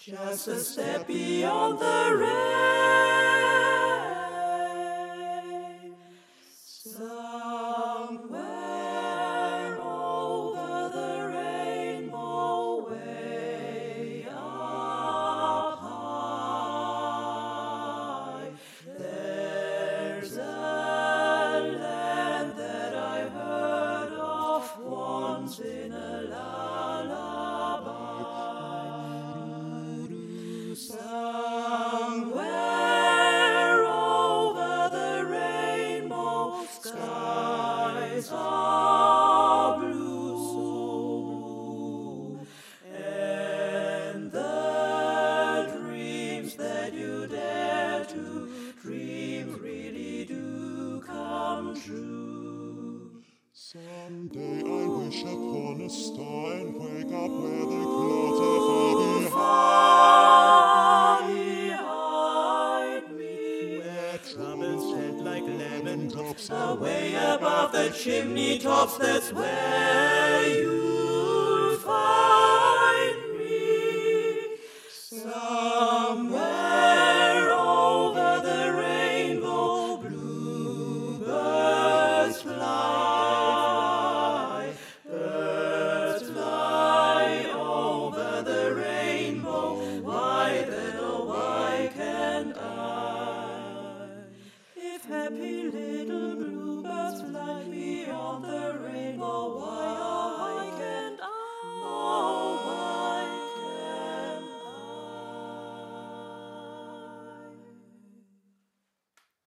Just a step beyond the rain, somewhere over the rainbow, way up high, there's a land that I heard of once in a lullaby. Somewhere over the rainbow, skies are blue, and the dreams that you dare to dream really do come true. Someday I wish upon a star and wake up where the clouds are far behind me, where troubles stand like lemon drops away above the chimney tops. That's where